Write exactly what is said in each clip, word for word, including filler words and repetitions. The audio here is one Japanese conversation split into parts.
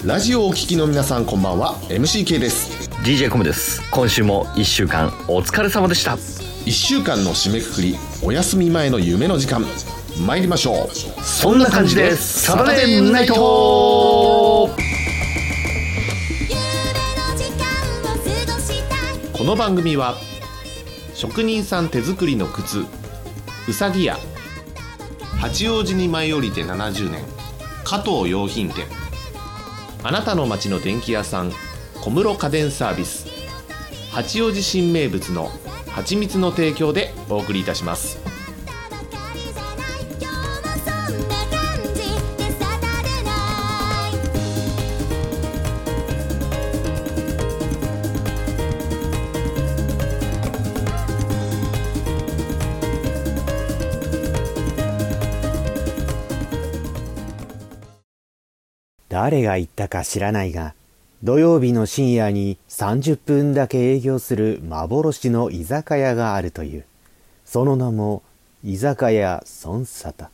ラジオをお聞きの皆さんこんばんは。 エムシーケー です。 ディージェー コムです。今週もいっしゅうかんお疲れ様でした。 いっしゅうかんの締めくくり、お休み前の夢の時間、参りましょう。 そんな感じでサタデーナイト。 この番組は職人さん手作りの靴うさぎ屋、八王子に舞い降りてななじゅうねん加藤洋品店、あなたの街の電気屋さん小室家電サービス、八王子新名物の蜂蜜の提供でお送りいたします。 誰が言ったか知らないが、土曜日の深夜にさんじゅっぷんだけ営業する幻の居酒屋があるという。その名も居酒屋孫沙汰。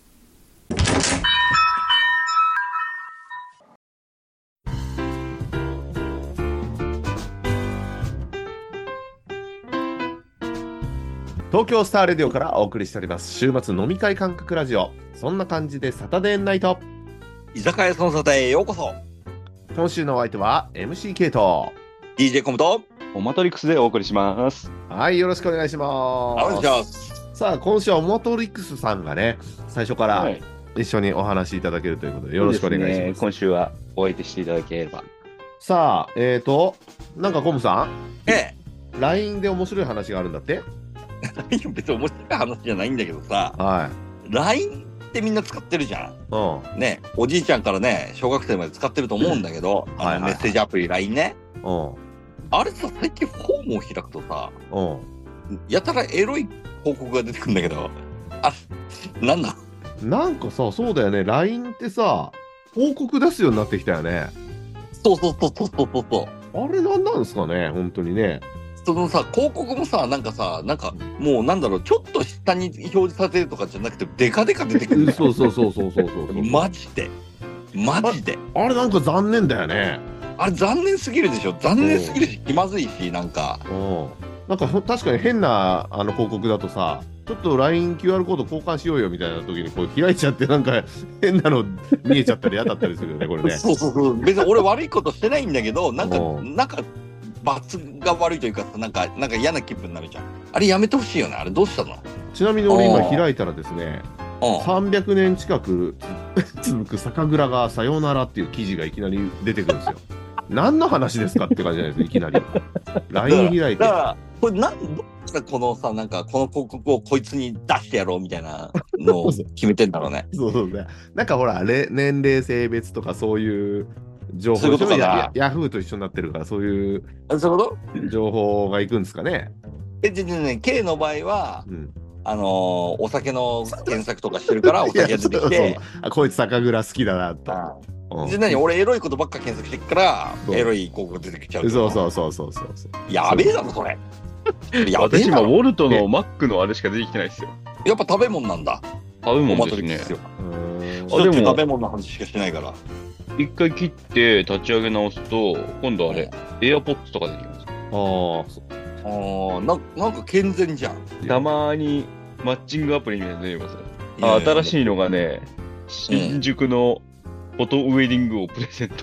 東京スターレディオからお送りしております週末飲み会感覚ラジオ、そんな感じでサタデーナイト。 居酒屋孫沙汰へようこそ。 今週のお相手は エムシーケー とディージェー コムとオマトリックスでお送りします。 はい、よろしくお願いします。 お願いします。 さあ、今週はオマトリックスさんがね、最初から一緒にお話しいただけるということで、よろしくお願いします。 そうですね、今週はお相手していただければ。 さあ、えーとなんかコムさん、 ええ、 ライン で面白い話があるんだって。 別に面白い話じゃないんだけどさ、 はい、 ライン ってみんな使ってるじゃん。 うん、 ね、おじいちゃんからね、小学生まで使ってると思うんだけど、あの、はいはい、メッセージアプリ ライン ね。 うん、 あれさ、最近フォームを開くとさ、 うん、 やたらエロい広告が出てくるんだけど、あ、なんだなんかさ、そうだよね、ライン ってさ、広告出すようになってきたよね。 そうそうそうそうそうそう。 あれなんなんですかね、本当にね。 そのさ、広告もさ、なんかさ、なんかもうなんだろう、ちょっと下に表示させるとかじゃなくて、デカデカ出てくるんだよ。 そうそうそうそうそうそうそう。 マジで。マジで。 あれなんか残念だよね。 あれ残念すぎるでしょ。残念すぎるし、気まずいし、なんか。 うん。なんか確かに変なあの広告だとさ、ちょっと ラインキューアール コード交換しようよみたいな時にこう開いちゃって、なんか変なの見えちゃったり嫌だったりするよね、これね。 そうそうそう。別に俺悪いことしてないんだけど、なんか、なんか、罰が悪いというか、なんか、なんか嫌な気分になるじゃん。あれやめてほしいよね。あれどうしたの？ ちなみに俺今開いたらですね、さんびゃくねん近く続く酒蔵がさよならっていう記事がいきなり出てくるんですよ。何の話ですかって感じじゃないですか、いきなり。ライン 開いて。 だから、これなん、どうしてこのさ、なんか、この広告をこいつに出してやろうみたいなのを決めてんだろうね。 そうそうね。なんかほら、年齢、性別とかそういう情報、 そういうことかな。 ヤ、ヤフーと一緒になってるから、そういうそういうこと情報がいくんですかね。 え、じゃね、K の場合は、うん、あのー、お酒の検索とかしてるから、お酒が出てきて、そうそう、 あ、こいつ酒蔵好きだなと。 うん、じゃ何、俺エロいことばっか検索してっから、エロい広告が出てきちゃう。 そうそうそうそうそうそう。 やべえだろ、それ。 やべえ。私今、ウォルトのマックのあれしか出てきてないですよ。 やっぱ食べ物なんだ。 食べ物ですね。 ですよ。あ、でも食べ物の話しかしてないから。 一回切って立ち上げ直すと、今度あれ、エアポッツとか出てきます。 ああ、あな、なんか健全じゃん。 たまにマッチングアプリみたいなの出てますね。あ、新しいのがね、新宿のフォトウェディングをプレゼント。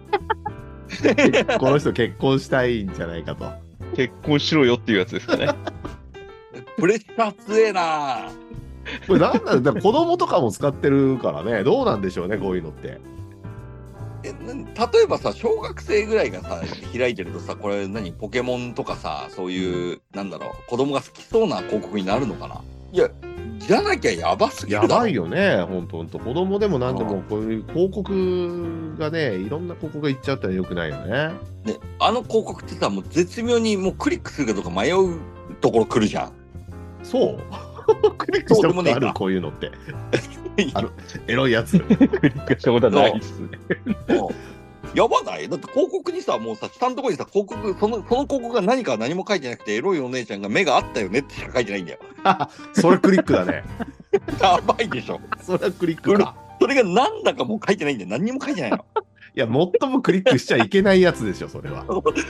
この人結婚したいんじゃないかと。 結婚しろよっていうやつですかね。 プレッシャー強えな。 これなんなんだ、子供とかも使ってるからね、どうなんでしょうね、こういうのって。 え、例えばさ、小学生ぐらいがさ、開いてるとさ、これ何、ポケモンとかさ、そういう、なんだろう、子供が好きそうな広告になるのかな。いや、じゃなきゃやばすぎるだろ。 やばいよね、ほんとほんと。子供でも何でもこういう広告がね、いろんな広告がいっちゃったらよくないよね。 ね、あの広告ってさ、もう絶妙にもうクリックするかどうか迷うところ来るじゃん。 そうクリックしたことある、こういうのって。あのエロいやつ。クリックしたことはないっすね。 やばない？だって広告にさ、もうさ、下のところにさ、広告、その、その広告が何か何も書いてなくて、エロいお姉ちゃんが目があったよねってしか書いてないんだよ。 それクリックだね。 やばいでしょ。 それはクリックか。 それが何だかもう書いてないんだよ。何にも書いてないの。 いや、最もクリックしちゃいけないやつでしょ、それは。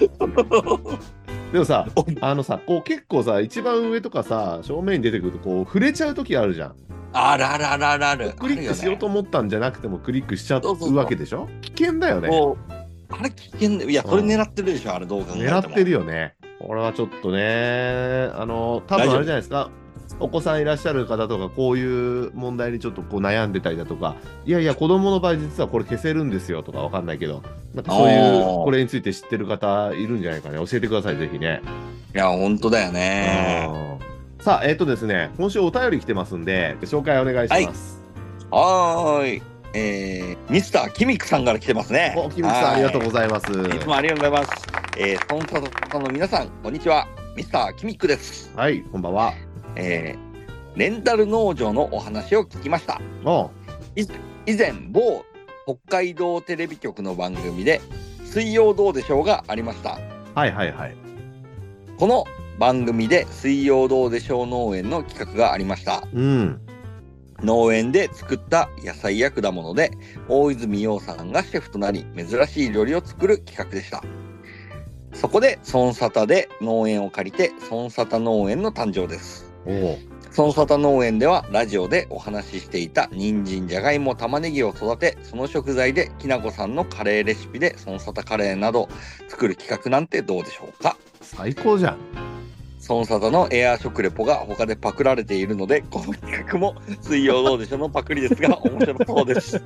でもさ、あのさ、こう結構さ、一番上とかさ、正面に出てくると、こう、触れちゃうときあるじゃん。 あるあるあるあるある。 クリックしようと思ったんじゃなくても、クリックしちゃそうそうそううわけでしょ。危険だよね。 もうあれ危険だよ。いや、それ狙ってるでしょ、あれどう考えても。 狙ってるよね。これはちょっとね、あの、多分あれじゃないですか。お子さんいらっしゃる方とか、こういう問題にちょっとこう悩んでたりだとか、いやいや、子供の場合、実はこれ消せるんですよとかわかんないけど、なんかそういう、 あーこれについて知ってる方いるんじゃないかね。教えてください、ぜひね。 いや、ほんとだよね。 うんさあ、えっ、とですね、今週お便り来てますんで、紹介お願いします。 はーい。えー、ミスターキミックさんから来てますね。 お、キムキさん、ありがとうございます。 いつもありがとうございます。えー、コンサートの皆さん、こんにちは。ミスターキミックです。 はい、こんばんは。 えー、レンタル農場のお話を聞きました。 お以前、某北海道テレビ局の番組で、水曜どうでしょうがありました。 はいはいはい。 この番組で水曜どうでしょう農園の企画がありました。 うん。 農園で作った野菜や果物で大泉洋さんがシェフとなり珍しい料理を作る企画でした。そこで孫沙汰で農園を借りて孫沙汰農園の誕生です。 おお。 孫沙汰農園ではラジオでお話ししていた人参、じゃがいも、玉ねぎを育て、その食材できなこさんのカレーレシピで孫沙汰カレーなど作る企画なんてどうでしょうか。 最高じゃん。 孫沙汰のエアー食レポが他でパクられているので、この企画も水曜どうでしょうのパクリですが面白そうです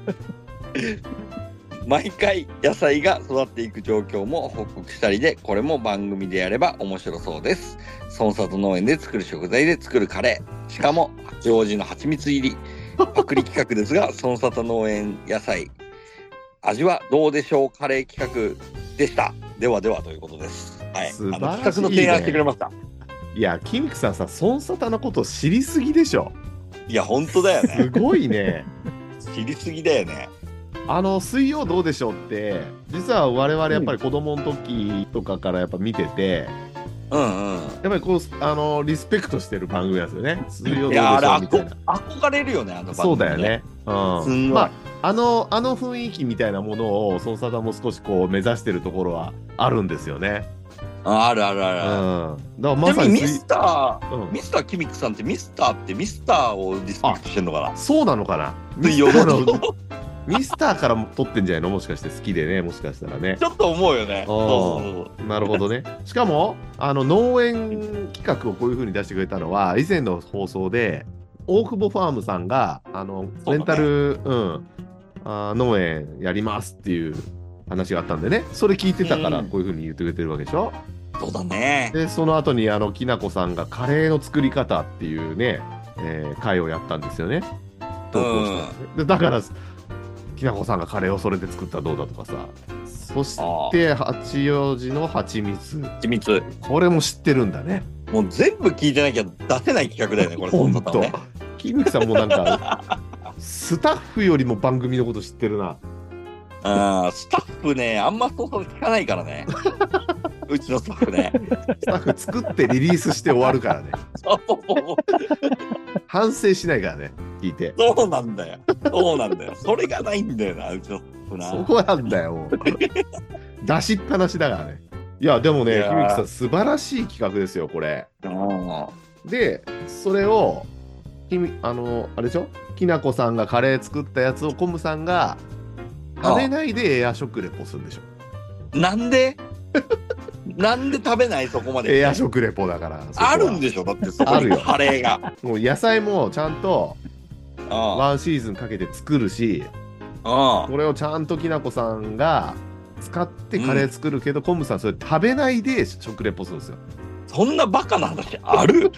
毎回野菜が育っていく状況も報告したりで、これも番組でやれば面白そうです。孫沙汰農園で作る食材で作るカレー、しかも八王子の蜂蜜入りパクリ企画ですが孫沙汰農園野菜味はどうでしょうカレー企画でした。ではではということです。はい、 素晴らしいねあの企画の提案してくれました。 いや、キミクさんさ、孫沙汰のこと知りすぎでしょ。 いや本当だよすね。 ごいね。 知りすぎだよね。 あの水曜どうでしょうって、実は我々やっぱり子供の時とかからやっぱ見てて、 うんうん。 やっぱりこうあのリスペクトしてる番組なんですよね。水曜どうでしいやあれょうみたいな。 憧れるよね、あの番組。 そうだよね。うん。 すんごいまああのあの雰囲気みたいなものを孫沙汰も少しこう目指してるところはあるんですよね。 ああるあるあうん。 る。 だからちまさに水なみにミスター、 うんミスターキミックさんってミスターってミスターをリスペクトしてんのかな。 そうなのかな。ミ水曜スターのどうでしょミスターからも撮ってんじゃないの、もしかして好きでね、もしかしたらねう。ちょっと思うよね。 あーそうそうそう。 なるほどね。しかもあの農園企画をこういう風に出してくれたのは以前の放送で大久保ファームさんがあのそうだねレンタル、うんあー農園やりますっていう話があったんでね、それ聞いてたからうんこういう風に言ってくれてるわけでしょ。 そうだね。 でその後にあのきなこさんがカレーの作り方っていうね、えー回をやったんですよね。投稿したんですねでだからきなこさんがカレーをそれで作ったらどうだとかさ、そして八王子の蜂蜜、 秘密。 これも知ってるんだね。 もう全部聞いてなきゃ出せない企画だよね、これ。 ほんとそんなのね。 キムキさんもなんかスタッフよりも番組のこと知ってるな。 あースタッフね、あんまそうそう聞かないからね。うちのスタッフね。 スタッフ作ってリリースして終わるからね。 そうそう反省しないからね、聞いて。 そうなんだよ。そうなんだよ。それがないんだよな、うちのスタッフな。 そこなんだよ、もう。出しっぱなしだからね。いや、でもね、 いやーキムキさん、素晴らしい企画ですよ、これ。 うんで、それを、きみあの、あれでしょ、きなこさんがカレー作ったやつをコムさんが食べないでエア食レポするんでしょ。 なんでなんで食べないそこまで。 エア食レポだから。そこはあるんでしょだってそこにあるよカレーが。 もう野菜もちゃんとあワンシーズンかけて作るし、 あこれをちゃんときなこさんが使ってカレー作るけど、コムさんそれ食べないで食レポするんですよ。 そんなバカな話ある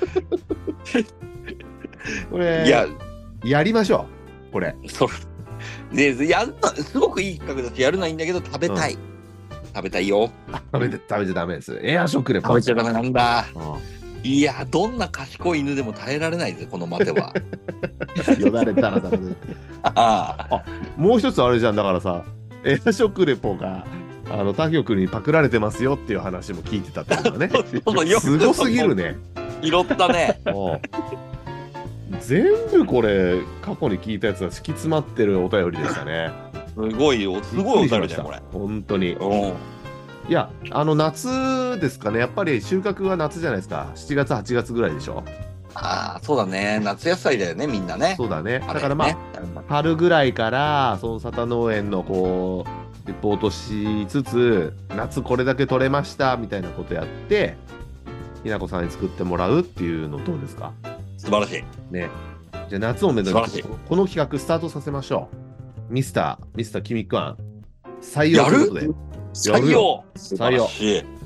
これいや、 やりましょう、これ。 それ。で、やるの、すごくいい企画だし、やるのはいいんだけど、食べたい。食べたいよ。 食べて食べちゃダメです。エア食レポ。 食べちゃダメなんだ。 うんいや、どんな賢い犬でも耐えられないぜ、この待ては。 よだれたらだめで。 ああ。 もう一つあれじゃん、だからさ、エア食レポがあの他局にパクられてますよっていう話も聞いてたってことだね。 そうよすごすぎるね。 拾ったね。 うん全部これ過去に聞いたやつが敷き詰まってるお便りでしたね。 すごいよ、すごいおしゃれじゃん、これ。 本当に。 うん。 いや、あの夏ですかね、やっぱり収穫は夏じゃないですか。しちがつ、はちがつぐらいでしょ。 ああ、そうだね。夏野菜だよね、みんなね。 そうだね。 あれだからまあ、 ね春ぐらいから、その佐田農園のこう、レポートしつつ、夏これだけ取れましたみたいなことやって、ひなこさんに作ってもらうっていうのどうですか素晴らしい。 ね。じゃあ夏をめどに素晴らしいこの企画スタートさせましょう。ミスター、ミスターキミックアン、採用ということで。やる採よ用素晴らしい。 うん。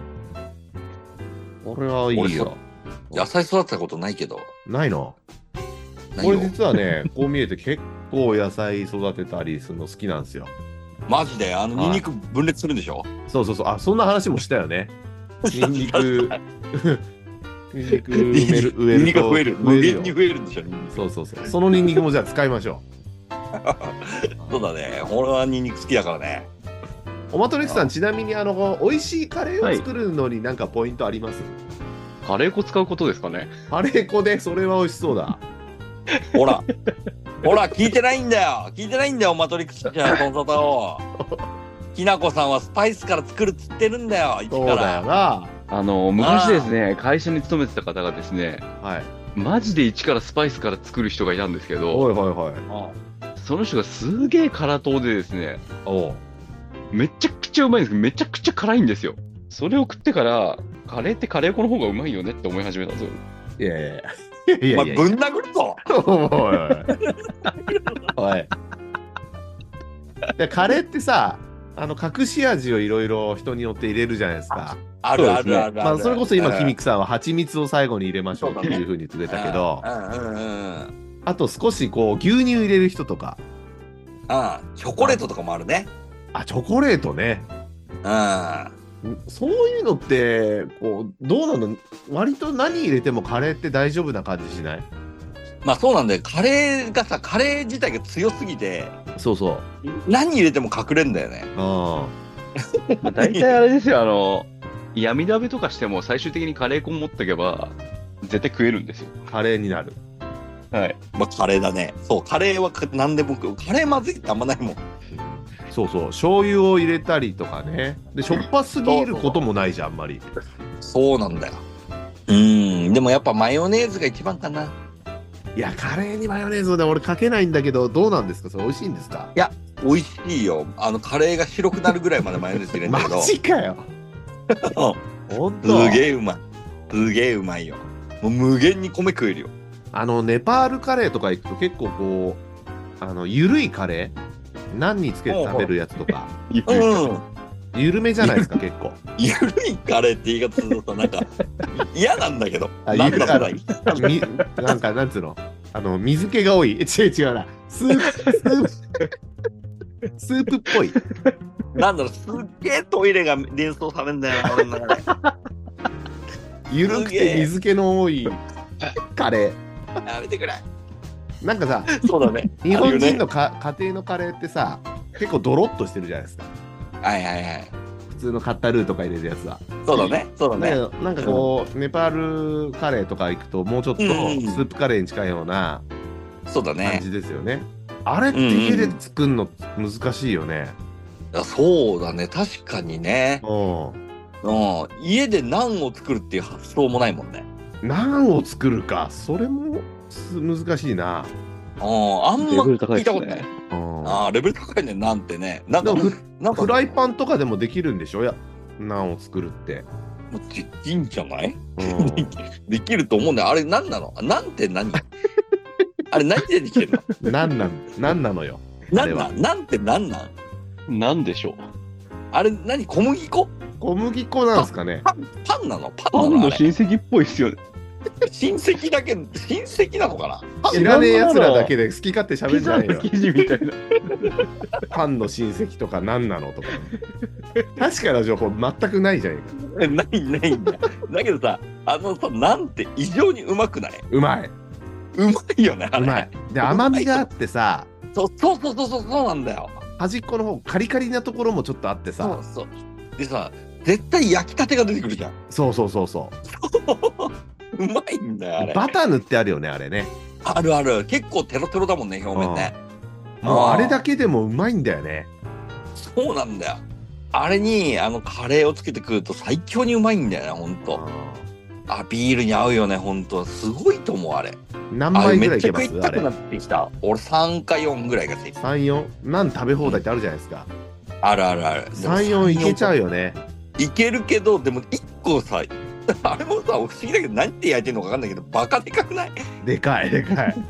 これはいいよ。 野菜育てたことないけど。 ないのないよこれ実はね、こう見えて結構野菜育てたりするの好きなんですよ。 マジで、あの、 はいニンニク分裂するんでしょ。 そうそうそう。あ、そんな話もしたよね。ニンニク、ニンニク植える、植えるとニンニクが増える。無よ限に増えるんでしょ、ニンニク。 そうそうそう。そのニンニクもじゃあ使いましょそうだね。俺はニンニク好きだからね。 う。おまとりくさん、ちなみにあの、美味しいカレーを作るのになんかポイントあります、 カレー粉使うことですかね。 カレー粉でそれは美味しそうだ。 ほら。ほら、聞いてないんだよ。聞いてないんだよ、マトリックスじゃん、トンサタを。きなこさんはスパイスから作るっつってるんだよ、一かそうだよら。 な。 あの、昔ですね、会社に勤めてた方がですね、 はい。 マジで一からスパイスから作る人がいたんですけど、 おいはいはい。 その人がすげえ辛党でですね、 おう。 めちゃくちゃうまいんですけど、めちゃくちゃ辛いんですよ。それを食ってから、カレーってカレー粉の方がうまいよねって思い始めたんですよ。 いやいやいや。いやいやいや。 お前ぶん殴るぞ。 おいおい。おい。でカレーってさ、あの隠し味をいろいろ人によって入れるじゃないですか。 あるあるあるある。 まあそれこそ今キミッククさんは蜂蜜を最後に入れましょうっていうふうに言ってくれたけど、 うんうんうん。 あと少しこう牛乳入れる人とか、 ああ、チョコレートとかもあるね。 あ、チョコレートね。 うん。 そういうのってこうどうなの？割と何入れてもカレーって大丈夫な感じしない？ まあそうなんだよ。カレーがさ、カレー自体が強すぎて、 そうそう。 何入れても隠れんだよね。 あまあ大体あれですよ、あの、闇鍋とかしても最終的にカレー粉持ってけば、絶対食えるんですよ。 あ、カレーになる。 はい。 まあカレーだね。そう、カレーは何でも食う。カレーまずいってあんまないもん。 そうそう。醤油を入れたりとかね。で、しょっぱすぎることもないじゃん、あんまり。 そうなんだよ。うん。でもやっぱマヨネーズが一番かな。 いや、カレーにマヨネーズをね、俺かけないんだけど、どうなんですか？それ美味しいんですか？ 美味しいよ。あの、カレーが白くなるぐらいまでマヨネーズ入れるんだマけど。 ジかよ。ほんと。 すげえうまい。すげえうまいよ。もう無限に米食えるよ。 あの、ネパールカレーとか行くと結構こう、あの、ゆるいカレー何につけて食べるやつとか、 うん。 ゆるめじゃないですか、結構。 ゆるいカレーって言い方するとさ、なんか、嫌なんだけど。 あなんだそれ。 みなんか、なんつうの、あの、水気が多い。違う違うな。スープ、スープ、スープっぽい。 なんだろう、すっげえトイレが連想されんだよな、俺の中で。 ゆるくて水気の多いカレやめてくれ。 ー。なんかさ、 そうだね。 日本人の。 のか家庭のカレーってさ、結構ドロッとしてるじゃないですか。 はいはいはい。 普通のカッタルーとか入れるやつは。 そうだね。そうだね。 だけど、なんかこう、ネパールカレーとか行くと、もうちょっとスうんープカレーに近いような感そうだね。 じですよね。あれって家で作るの難しいよね。 あそうだね。確かにね。 ううん。家でナンを作るっていう発想もないもんね。 ん。何を作るか、それもす難しいな。 うん。あんまレベル高聞いたいですねことない。 うん。 ああ、レベル高いね、なんてね。なんか、 でもフなんかフライパンとかでもできるんでしょ？や、何を作るって。 もうできんじゃないうん。 できると思うんだよ。あれ、なんなのなんて何あれ、何でできてるのなんなん、なんなのよ。あなれはんなんなんてなんなんなんでしょう。 あれ、何小麦粉小麦粉なんですかね。 パン、パンなのパパンのンなのあれ親戚っぽいですよね。 親戚だけ、親戚なのかな知らねえ奴らだけで好き勝手喋ピんじゃないよ。 ザの生地みたいな。 パンの親戚とか何なのとか。確かな情報全くないじゃん。 ないないんだ。だけどさ、あのさ、なんて異常にうまくないうまい。 うまいよね、あれ。 うまい。で、甘みがあってさ、 そうそうそうそうそうそうなんだよ。 端っこの方、カリカリなところもちょっとあってさ、 そうそう。でさ、絶対焼きたてが出てくるじゃん。 そうそうそうそうまいんだよ、あう。 れ。 バター塗ってあるよね、あれね。 あるある。結構テロテロだもんね、表面ね。 もうあれだけでもうまいんだよね。 そうなんだよ。あれにあのカレーをつけてくると最強にうまいんだよね、ほんと。あ、ビールに合うよね、ほんと。すごいと思う、あれ。 何枚ぐらいいけます？ めっちゃ食いたくなってきた。俺さんかよんぐらいが正解。 さん、よん? 何食べ放題ってあるじゃないですか。 あるあるある。 さん、よんいけちゃうよね。 いけるけど、でもいっこさ、あれもさ、不思議だけど、何で焼いてるのか分かんないけど、バカでかくない？ でかい、でかい。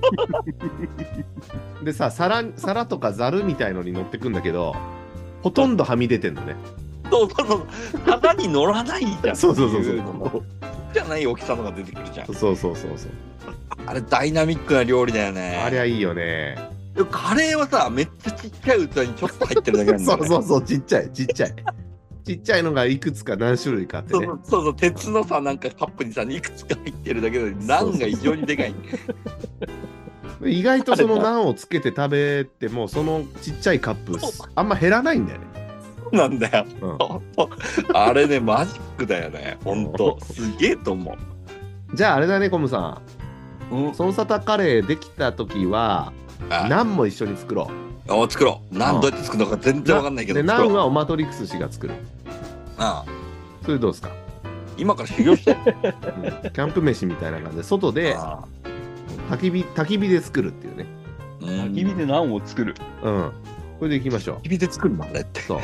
でさ、皿、皿とかザルみたいのに乗ってくんだけど、ほとんどはみ出てんのね。 そうそうそう。皿に乗らないじゃん。 そうそうそうそうう。じゃない大きさのが出てくるじゃん。 そうそうそうそう。 あれダイナミックな料理だよね。 あれはいいよね。 でもカレーはさ、めっちゃちっちゃい器にちょっと入ってるだけなんだよね。 そうそうそう、ちっちゃい、ちっちゃい。ちっちゃいのがいくつか何種類かあってね。 そうそうそう、鉄のさ、なんかカップにさ、いくつか入ってるだけで、ナンが異常にでかい。 意外とそのナンをつけて食べても、そのちっちゃいカップ、あんま減らないんだよね。 そうなんだよ。 うん、 あれね、マジックだよね。ほんと。すげえと思う。 じゃああれだね、コムさん。 うん、 そのサタカレーできた時は、ナンも一緒に作ろう。お作ろう。ナンどうやって作るのか全然わかんないけど。 で、ナンはオマトリクス氏が作る。 ああ。 それどうですか？ 今から修行して、 うん、キャンプ飯みたいな感じで、外で焚き火、焚き火で作るっていうね。 焚き火でナンを作る。 うん。これでいきましょう。 焚き火で作るのあれって。 そう。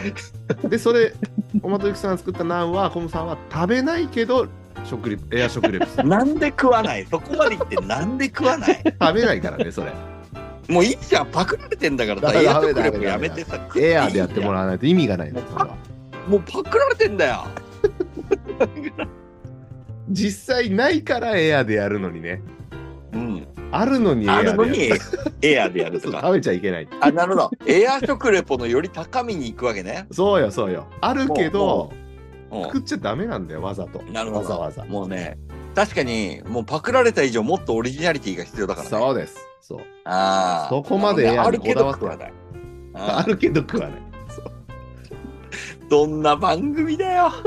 で、それ、オマトリクスさんが作ったナンは、コムさんは食べないけど、食リエア食レポ。 なんで食わない？そこまで言ってなんで食わない？ 食べないからね、それ。 もういいじゃん、パクられてんだからさ、エア食レポやめてさ、 エアでやってもらわないと意味がないの、それは。 もうパクられてんだよ。 実際ないからエアでやるのにね。 うん。 あるのにエアでやる。 あるのにエアでやるとか。 食べちゃいけない。 あ、なるほど。エア食レポのより高みに行くわけね。 そうよ、そうよ。あるけど、 もうもう作っちゃダメなんだよ、わざと。 なるほど。 わざわざ。 もうね、確かに、もうパクられた以上、もっとオリジナリティが必要だからね。 そうです。そう。 ああ。 そこまでエアにこだわってあるけど食わない。 あるけど食わない。 どんな番組だよ。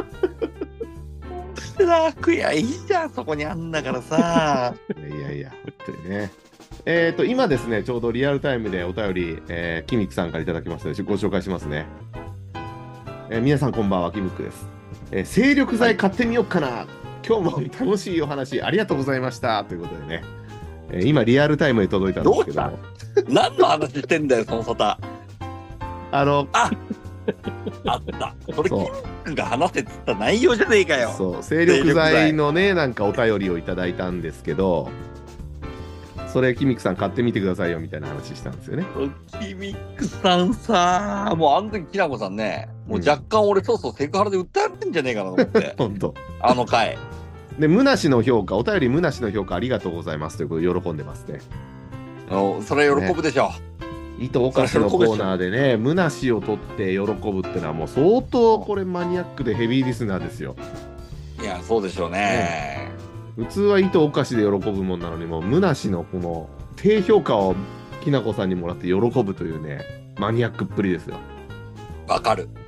楽やいいじゃん、そこにあんだからさ。 いやいや、本当にね。えっ、ー、と、今ですね、ちょうどリアルタイムでお便り、えー、キミックさんからいただきましたので、ご紹介しますね。えー、皆さんこんばんは、キミックです。えー、精力剤買ってみようかな。はい、今日も楽しいお話ありがとうございました。ということでね、えー、今リアルタイムで届いたんですけども。 何の話してんだよ、そのサタ。 あの、 ああった。それ、キミックが話せっつった内容じゃねえかよ。 そう、精力剤のね、なんかお便りをいただいたんですけど、それ、キミックさん買ってみてくださいよみたいな話したんですよね。 キミックさんさ、もうあの時、きなこさんね、もう若干俺、そうそう、セクハラで訴えられてんじゃねえかなと思って。 本当。 あの回。 で、むなしの評価、お便りむなしの評価ありがとうございますということで喜んでますね。 お、それ喜ぶでしょ。ね、 糸おかしのコーナーでね、むなしを取って喜ぶってのはもう相当これマニアックでヘビーリスナーですよ。 いや、そうでしょうね。 普通は糸おかしで喜ぶもんなのに、もうむなしのこの低評価をきなこさんにもらって喜ぶというね、マニアックっぷりですよ。 わかる。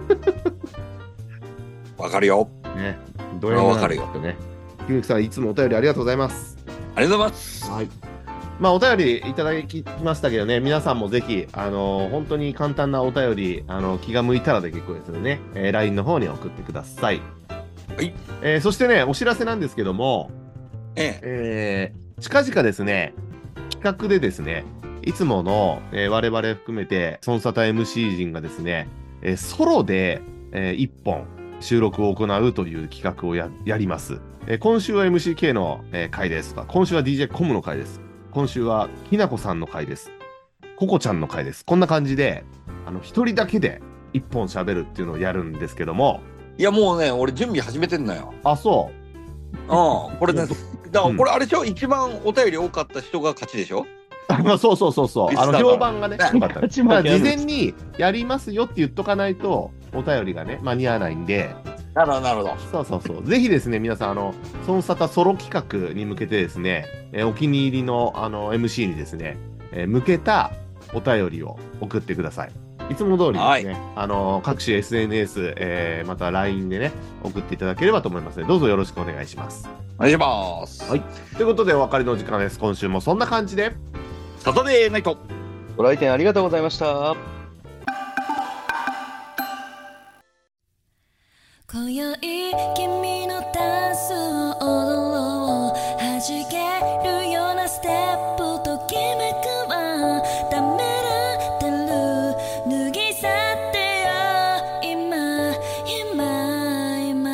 わかるよ。 ね、どれもわかるよってね。きみくさん、いつもお便りありがとうございます。 ありがとうございます。 はい。まあ、お便りいただきましたけどね、皆さんもぜひ、あのー、本当に簡単なお便り、あのー、気が向いたらで結構ですのでね、えー、ライン の方に送ってください。 はい。 えー、そしてね、お知らせなんですけども、 えええー、近々ですね、企画でですね、いつもの、えー、我々含めて、ソンサタ エムシー 陣がですね、えー、ソロで、えー、いっぽん収録を行うという企画を や, やります。えー、今週は エムシーケー の、えー、回ですとか、今週は ディージェー コムの回です。今週はきなこさんの回です。ココちゃんの回です。こんな感じで、あの、一人だけで一本喋るっていうのをやるんですけども。 いや、もうね、俺準備始めてんのよ。 あ、そう。 うん、これね、だからこれあれでしょ、うん、一番お便り多かった人が勝ちでしょ。 あ、そうそうそうそう。あの、評判がね、よかった。 事前にやりますよって言っとかないと、お便りがね、間に合わないんで。 なるほど、なるほど。 そうそうそう。ぜひですね、皆さん、あの、ソンサタソロ企画に向けてですね、えー、お気に入りの、あの、エムシー にですね、えー、向けたお便りを送ってください。いつも通りですね、はい、あの、各種 エスエヌエス、えー、また ライン でね、送っていただければと思いますので、どうぞよろしくお願いします。 お願いします。 はい。ということで、お別れの時間です。今週もそんな感じで、 サタデーナイトご来店ありがとうございました。 今宵君のダンスを踊ろう、弾けるようなステップときめくわ、ためらってる脱ぎ去ってよ今今今。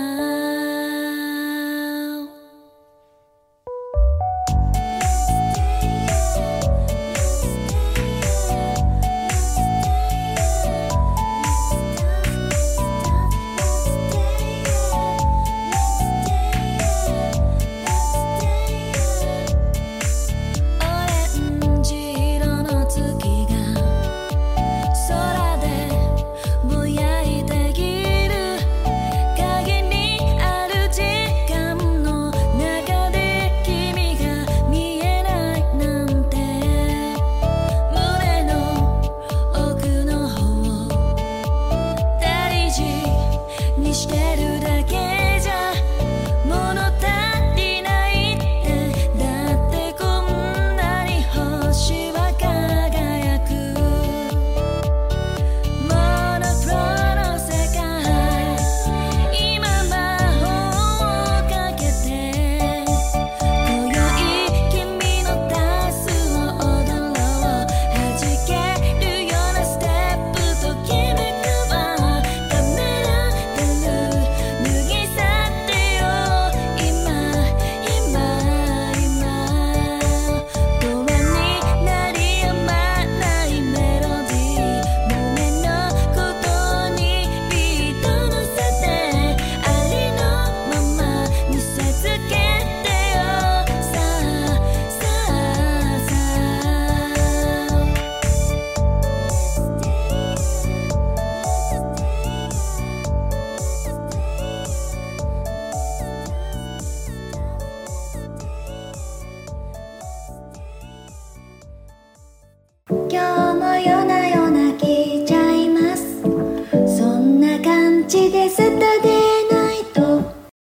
今日も夜な夜な聞いちゃいます。そんな感じでサタデーナイト。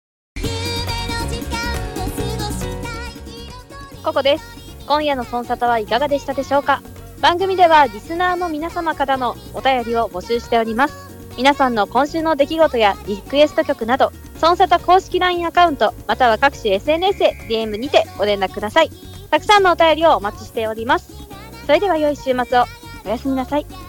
ココです。今夜のソンサタはいかがでしたでしょうか。番組ではリスナーの皆様からのお便りを募集しております。皆さんの今週の出来事やリクエスト曲など、ソンサタ公式 ライン アカウントまたは各種 エスエヌエス へ ディーエム にてご連絡ください。たくさんのお便りをお待ちしております。それでは良い週末を。おやすみなさい。